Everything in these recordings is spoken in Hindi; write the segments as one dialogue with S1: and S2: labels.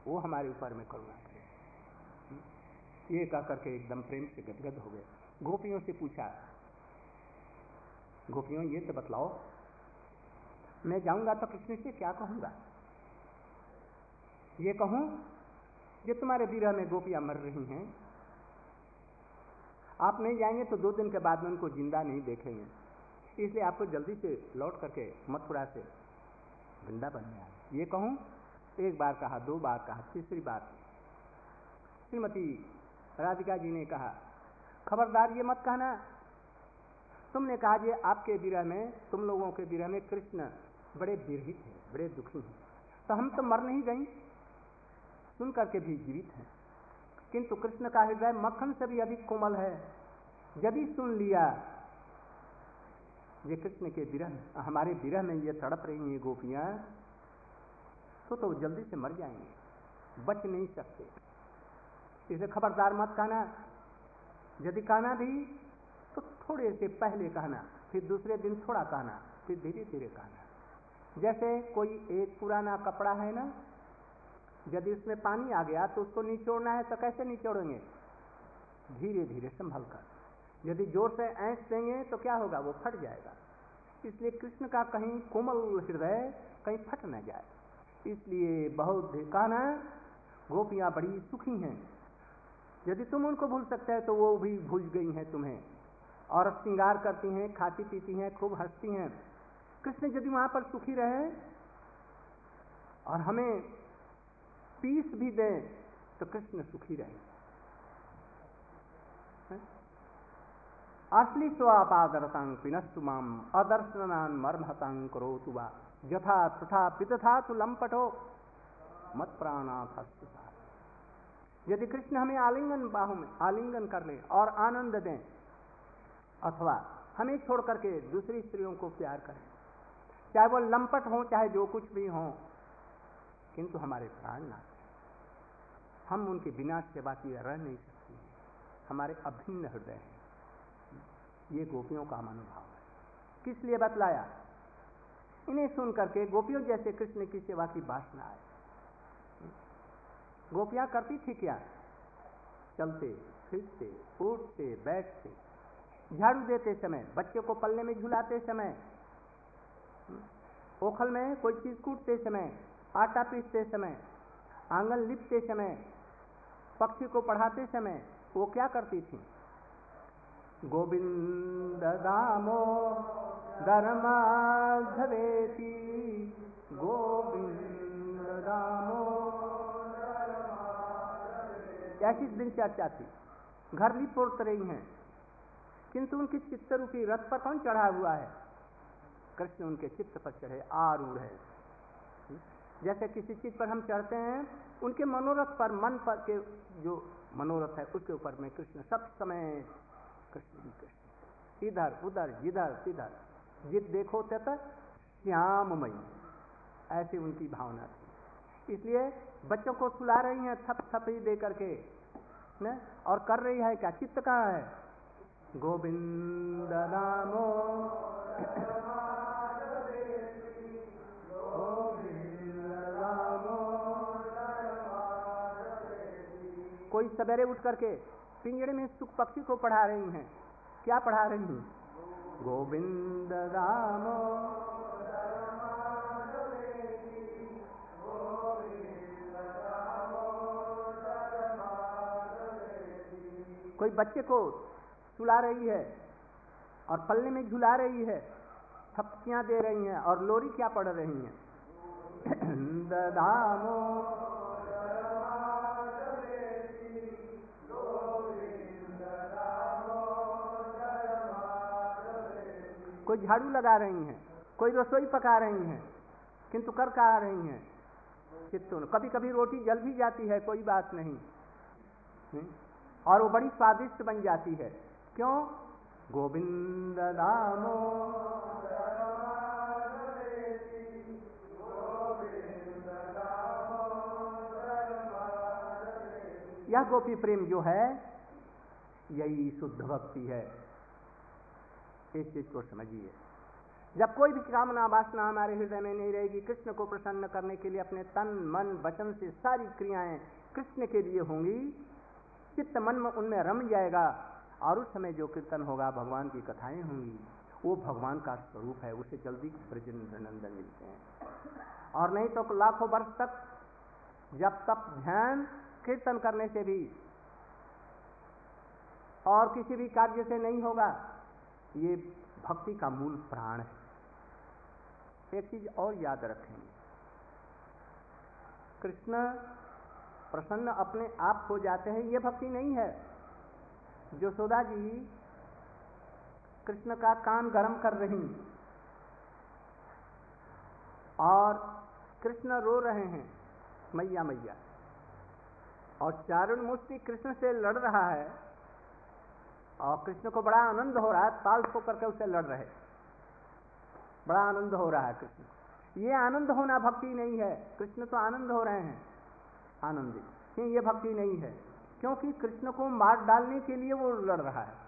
S1: वो हमारे ऊपर में करुणा करे। ये कह करके एकदम प्रेम से गदगद हो गए। गोपियों से पूछा, गोपियों ये तो बतलाओ, मैं जाऊंगा तो कृष्ण से क्या कहूंगा? ये कहूं जो तुम्हारे विरह में गोपियां मर रही हैं, आप नहीं जाएंगे तो 2 दिन के बाद में उनको जिंदा नहीं देखेंगे, इसलिए आपको जल्दी से लौट करके मथुरा से वृंदावन में आए। ये कहूं? एक बार कहा, 2 बार कहा, तीसरी बार श्रीमती राधिका जी ने कहा, खबरदार ये मत कहना, तुमने कहा ये आपके विरह में, तुम लोगों के विरह में कृष्ण बड़े विरहित हैं, बड़े दुखी हैं, तो हम तो मर नहीं गई, सुन करके भी जीवित हैं, किंतु कृष्ण का हृदय मक्खन से भी अधिक कोमल है। यदि सुन लिया ये कृष्ण के विरह, हमारे विरह में ये तड़प रही हैं गोपियां, तो जल्दी से मर जाएंगे, बच नहीं सकते, इसे खबरदार मत कहना। यदि कहना भी तो थोड़े से पहले कहना, फिर दूसरे दिन थोड़ा कहना, फिर धीरे धीरे कहना। जैसे कोई एक पुराना कपड़ा है ना, यदि उसमें पानी आ गया तो उसको निचोड़ना है तो कैसे निचोड़ेंगे? धीरे धीरे संभल कर। यदि जोर से ऐंठ देंगे तो क्या होगा? वो फट जाएगा। इसलिए कृष्ण का कहीं कोमल हृदय कहीं फट न जाए, इसलिए बहुत कहना। गोपियां बड़ी सुखी हैं, यदि तुम उनको भूल सकते हैं तो वो भी भूल गई हैं तुम्हें, और श्रृंगार करती हैं, खाती पीती हैं, खूब हंसती हैं। कृष्ण यदि वहां पर सुखी रहे और हमें पीस भी दें तो कृष्ण सुखी रहे। असली स्वापादरतां पिनस्तु माम अदर्शनान मर्महतां करोतु वा यथा तथा पितथा तु लंपटो मत प्राणाथ। यदि कृष्ण हमें आलिंगन, बाहु में आलिंगन कर ले और आनंद दें, अथवा हमें छोड़ करके दूसरी स्त्रियों को प्यार करें, चाहे वो लंपट हो चाहे जो कुछ भी हो, किंतु हमारे प्राण ना, हम उनके बिना सेवा किए रह नहीं सकते, हमारे अभिन्न हृदय हैं। ये गोपियों का मनोभाव है। किस लिए बतलाया? इन्हें सुन करके गोपियों जैसे कृष्ण की सेवा की वासना आए। गोपियां करती थी क्या? चलते फिरते, उठते बैठते, झाड़ू देते समय, बच्चे को पल्ले में झुलाते समय, ओखल में कोई चीज कूटते समय, आटा पीसते समय, आंगन लिपते समय, पक्षी को पढ़ाते समय, वो क्या करती थी? गोविंद दामो दरमाधवेति, गोविंद दामो, ऐसी दिनचर्या थी। घर भी पोत रही हैं, किंतु उनकी चित्त रूपी रथ पर कौन चढ़ा हुआ है? कृष्ण उनके चित्त पर चढ़े, आरूढ़ है। जैसे किसी चीज पर हम चढ़ते हैं, उनके मनोरथ पर, मन पर के जो मनोरथ है उसके ऊपर में कृष्ण सब समय, कृष्ण कृष्ण, इधर उधर जिधर तिधर, जित देखो तत श्याममयी, ऐसी उनकी भावना थी। इसलिए बच्चों को सुला रही हैं थप थप ही दे करके न, और कर रही है क्या? चित्त कहाँ है? गोविंद नामो, कोई सवेरे उठ करके पिंजड़े में सुख पक्षी को पढ़ा रही हैं। क्या पढ़ा रही हैं? गोविंद रामो। कोई बच्चे को सुला रही है और पल्ले में झुला रही है, थपकियां दे रही हैं और लोरी क्या पढ़ रही हैं? दामो। कोई झाड़ू लगा रही हैं, कोई रसोई पका रही हैं, किंतु कर क्या रही हैं? चित्तों। कभी कभी रोटी जल भी जाती है, कोई बात नहीं, और वो बड़ी स्वादिष्ट बन जाती है। क्यों? गोविंद नामो। यह गोपी प्रेम जो है, यही शुद्ध भक्ति है। इस चीज को समझिए। जब कोई भी कामना वासना हमारे हृदय में नहीं रहेगी, कृष्ण को प्रसन्न करने के लिए अपने तन मन वचन से सारी क्रियाएं कृष्ण के लिए होंगी, चित्त मन में उनमें रम जाएगा, और उस समय जो कीर्तन होगा, भगवान की कथाएं होंगी, वो भगवान का स्वरूप है, उसे जल्दी ब्रजनंदन मिलते हैं। और नहीं तो लाखों वर्ष तक जब तक ध्यान कीर्तन करने से भी और किसी भी कार्य से नहीं होगा, ये भक्ति का मूल प्राण है। एक चीज और याद रखेंगे, कृष्ण प्रसन्न अपने आप हो जाते हैं, ये भक्ति नहीं है। यशोदा जी कृष्ण का कान गरम कर रही और कृष्ण रो रहे हैं, मैया मैया, और चारुण मुष्टि कृष्ण से लड़ रहा है और कृष्ण को बड़ा आनंद हो रहा है, ताल ठोक करके उसे लड़ रहे, बड़ा आनंद हो रहा है कृष्ण को। ये आनंद होना भक्ति नहीं है। कृष्ण तो आनंद हो रहे हैं, आनंदित, ये भक्ति नहीं है, क्योंकि कृष्ण को मार डालने के लिए वो लड़ रहा है।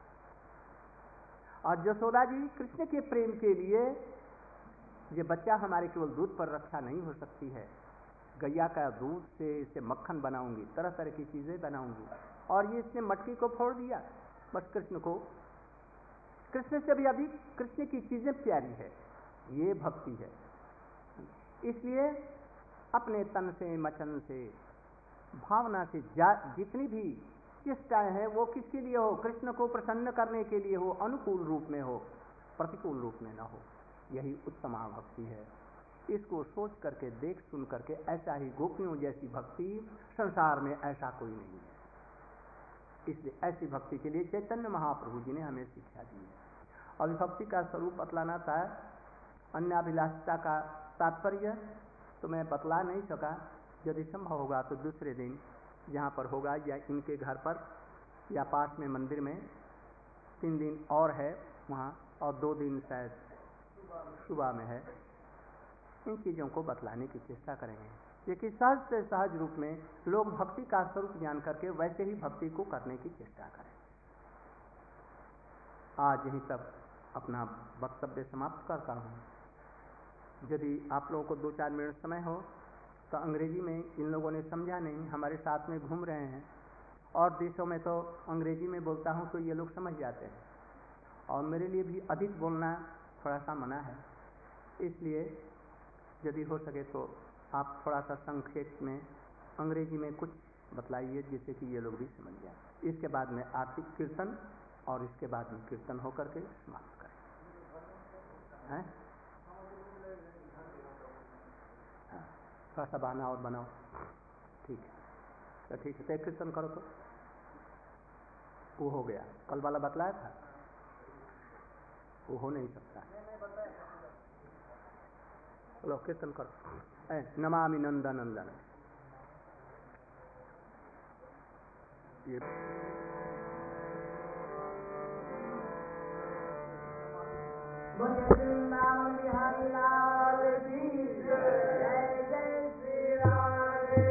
S1: और यशोदा जी कृष्ण के प्रेम के लिए, ये बच्चा हमारे केवल दूध पर रक्षा नहीं हो सकती है, गैया का दूध से इसे मक्खन बनाऊंगी, तरह तरह की चीजें बनाऊंगी, और ये इसने मटकी को फोड़ दिया, बस कृष्ण को, कृष्ण से भी अधिक कृष्ण की चीजें प्यारी है, ये भक्ति है। इसलिए अपने तन से मचन से भावना से जितनी भी चेष्टाएं हैं वो किसके लिए हो, कृष्ण को प्रसन्न करने के लिए हो, अनुकूल रूप में हो, प्रतिकूल रूप में न हो, यही उत्तम भक्ति है। इसको सोच करके, देख सुन करके, ऐसा ही गोपियों जैसी भक्ति संसार में ऐसा कोई नहीं है। इसलिए ऐसी भक्ति के लिए चैतन्य महाप्रभु जी ने हमें शिक्षा दी है। और भक्ति का स्वरूप बतलाना था, अन्याभिलाषिता का तात्पर्य तो मैं बतला नहीं सका, यदि संभव होगा तो दूसरे दिन जहाँ पर होगा, या इनके घर पर या पास में मंदिर में 3 दिन और है वहाँ, और 2 दिन शायद सुबह में है, इन चीज़ों को बतलाने की चेष्टा करेंगे, क्योंकि सहज से सहज रूप में लोग भक्ति का स्वरूप जान करके वैसे ही भक्ति को करने की चेष्टा करें। आज यहीं तक अपना वक्तव्य समाप्त करता हूँ। यदि आप लोगों को 2-4 मिनट समय हो तो अंग्रेजी में, इन लोगों ने समझा नहीं, हमारे साथ में घूम रहे हैं, और देशों में तो अंग्रेजी में बोलता हूँ तो ये लोग समझ जाते हैं, और मेरे लिए भी अधिक बोलना थोड़ा सा मना है। इसलिए यदि हो सके तो आप थोड़ा सा संक्षेप में अंग्रेजी में कुछ बतलाइए, जिससे कि ये लोग भी समझ जाए। इसके बाद में आरती कीर्तन, और इसके बाद में कीर्तन होकर के समाप्त करें। हैं? थोड़ा सा बहाना और बनाओ, ठीक है, तो ठीक है, तो कीर्तन करो। तो वो हो गया, कल वाला बतलाया था, वो हो नहीं सकता। चलो कीर्तन करो। नमामि नंदनंदन, ये वृंदावन बिहारी लाल की जय, जय श्री राधे।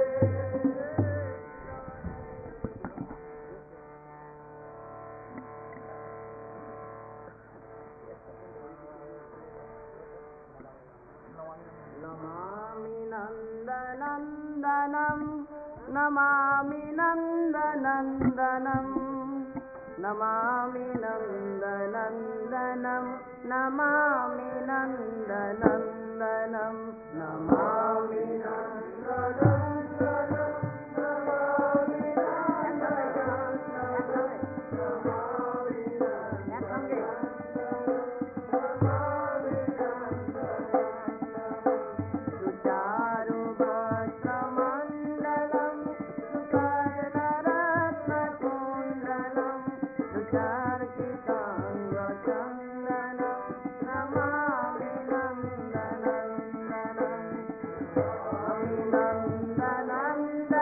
S1: नमामि नंदनंदनम, नमामि नंदनंदनम, नमामि नंदनंदनम, नमामि नंदनंदनम, नमामि नंदनंदनम, नमामि सुचारु वस्त्रमण्डलम् सुकर्णरत्नकुण्डलम् सुचर्चिताङ्गचन्दनं नमामि नन्दनन्दनं, नमामि नन्दनन्दनं।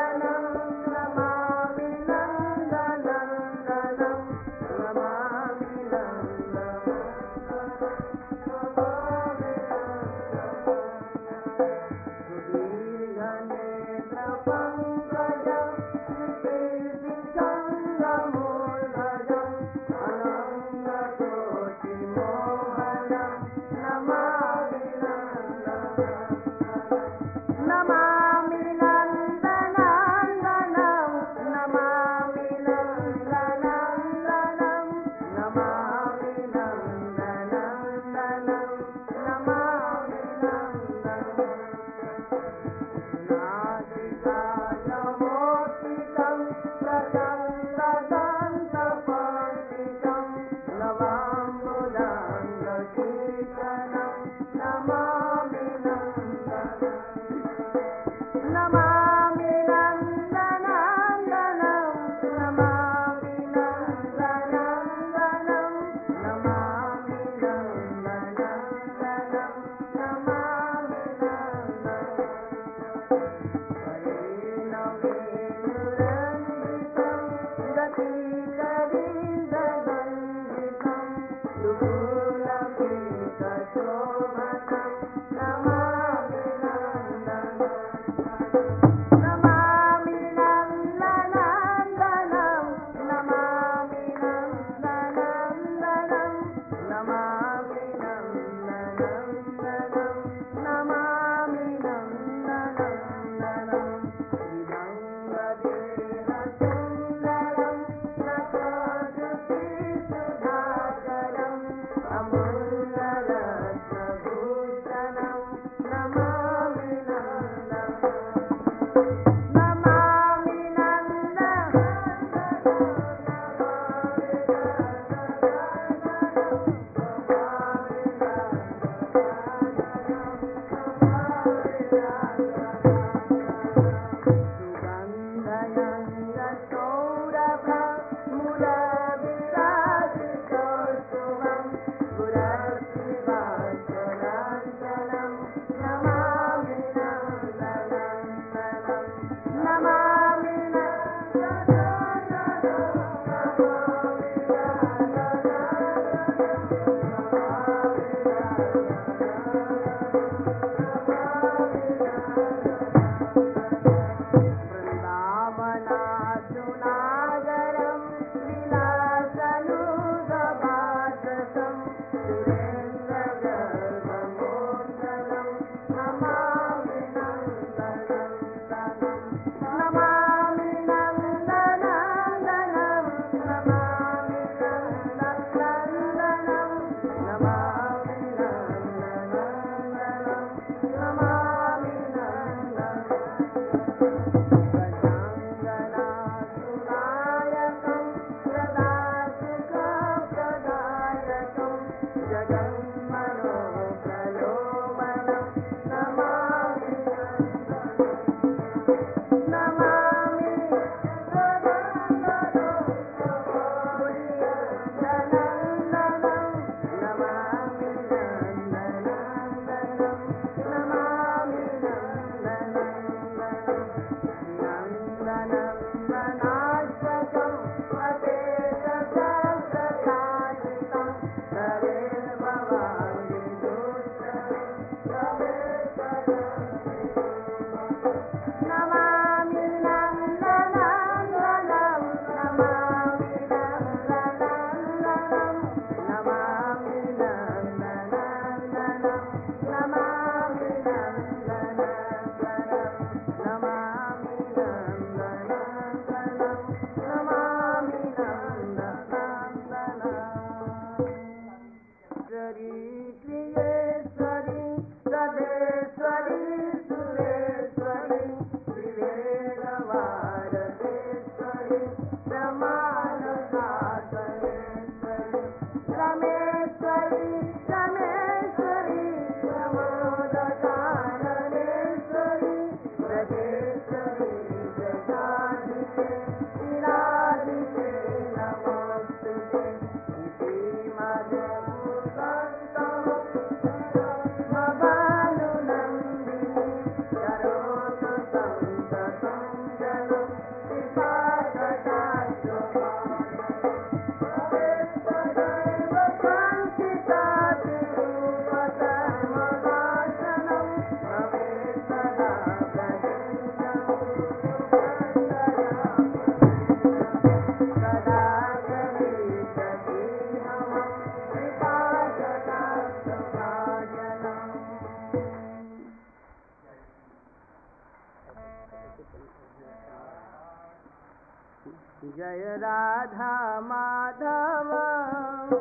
S2: जय राधा माधव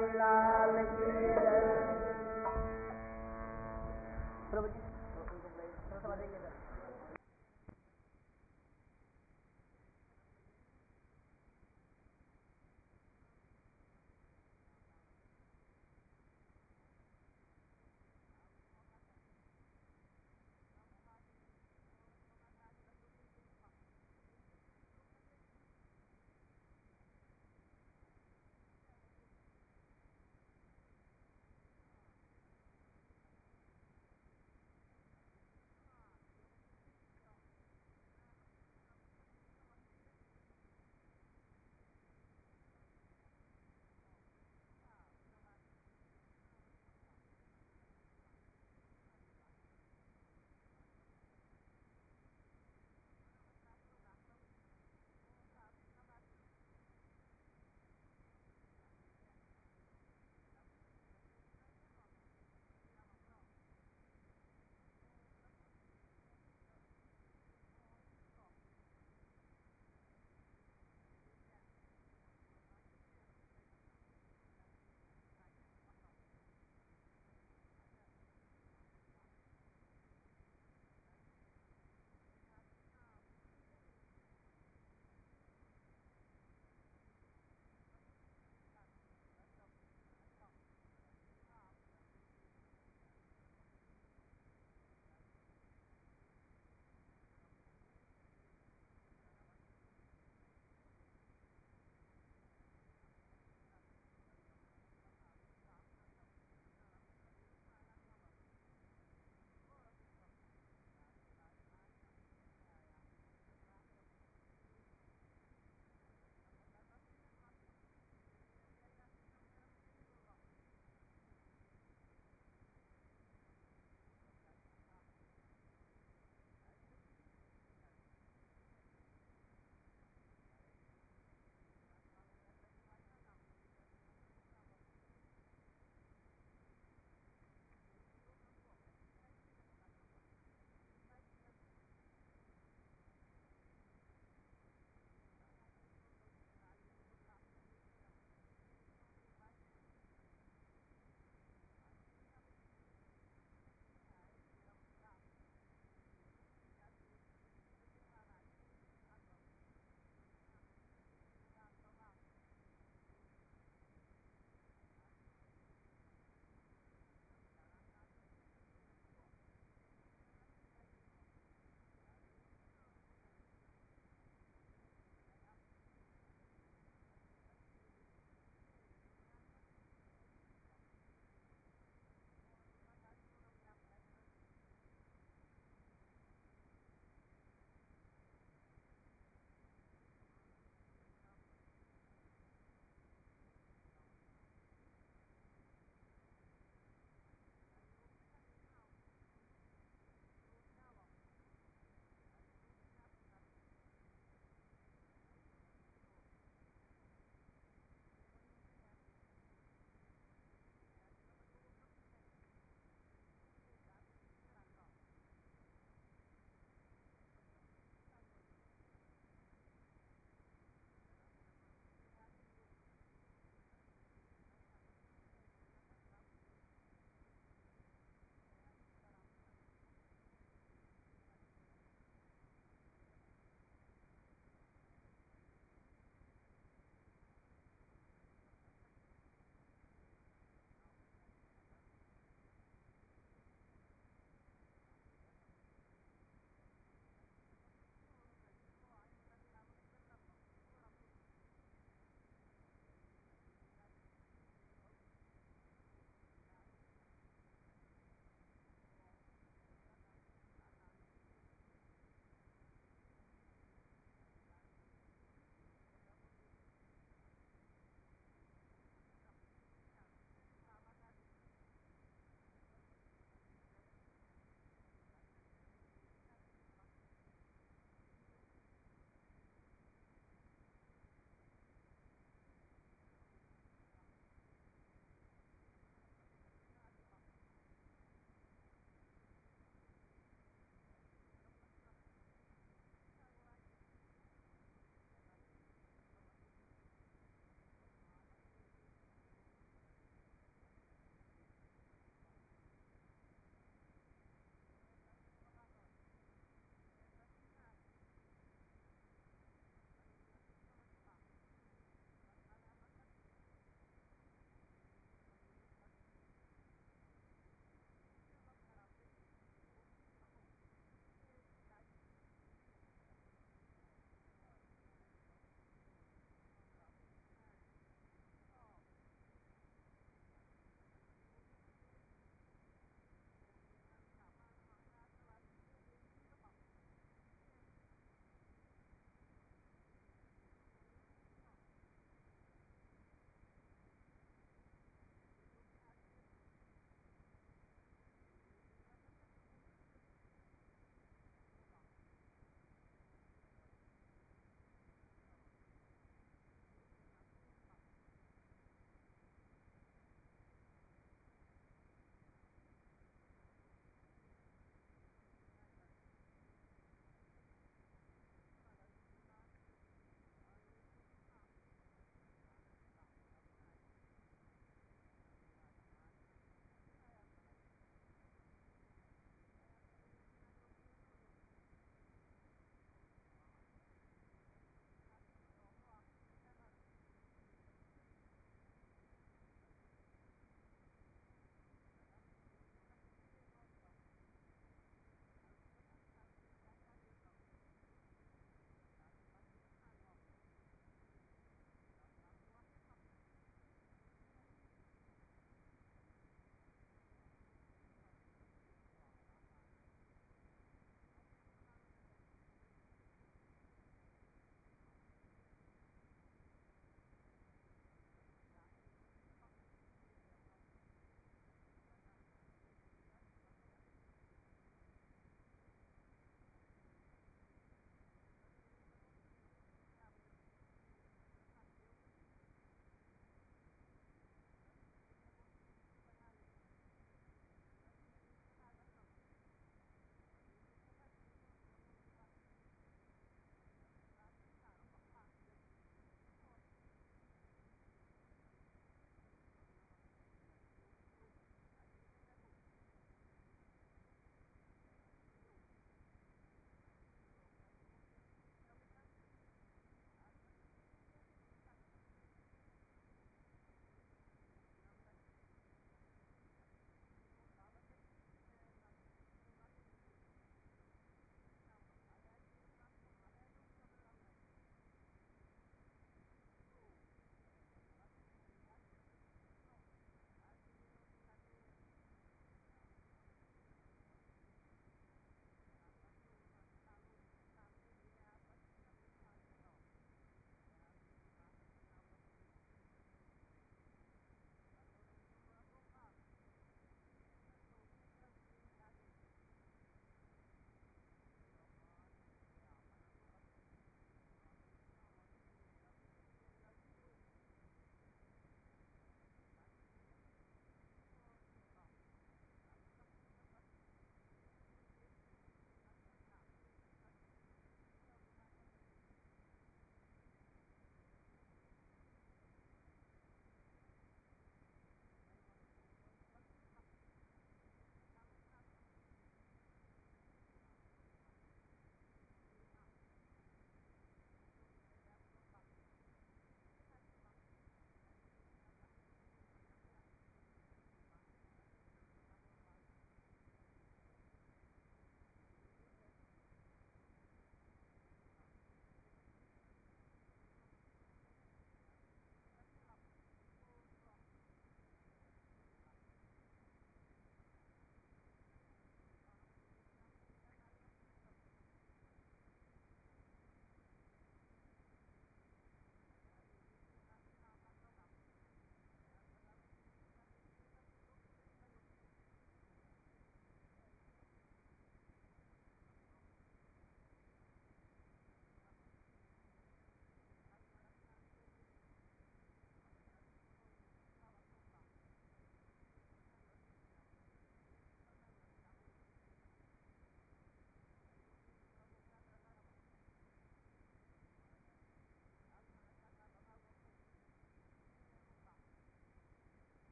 S1: बिहारी लाल की जय। प्रभु जी